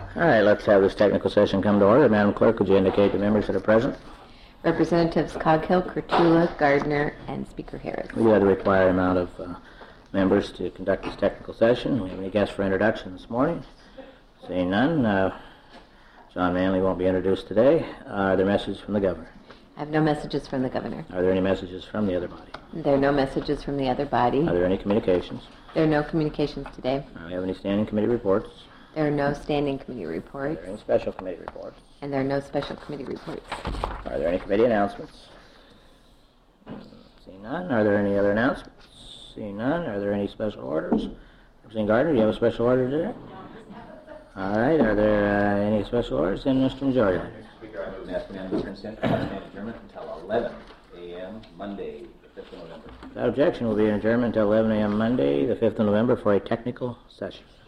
All right, let's have this technical session come to order. Madam Clerk, would you indicate the members that are present? Representatives Coghill, Kurtula, Gardner, and Speaker Harris. We have the required amount of members to conduct this technical session. We have any guests for introduction this morning? Seeing none, John Manley won't be introduced today. Are there messages from the governor? I have no messages from the governor. Are there any messages from the other body? There are no messages from the other body. Are there any communications? There are no communications today. Do we have any standing committee reports? There are no standing committee Are reports. there any special committee reports? And there are no special committee reports. Are there any committee announcements? Seeing none, are there any other announcements? Seeing none, are there any special orders? Representative Gardner, do you have a special order today? All right, are there any special orders? Then Mr. Majority Leader. Speaker, I move and ask members to consent to stand adjournment until 11 a.m. Monday, the 5th of November. Without objection, we'll be in adjournment until 11 a.m. Monday, the 5th of November, for a technical session.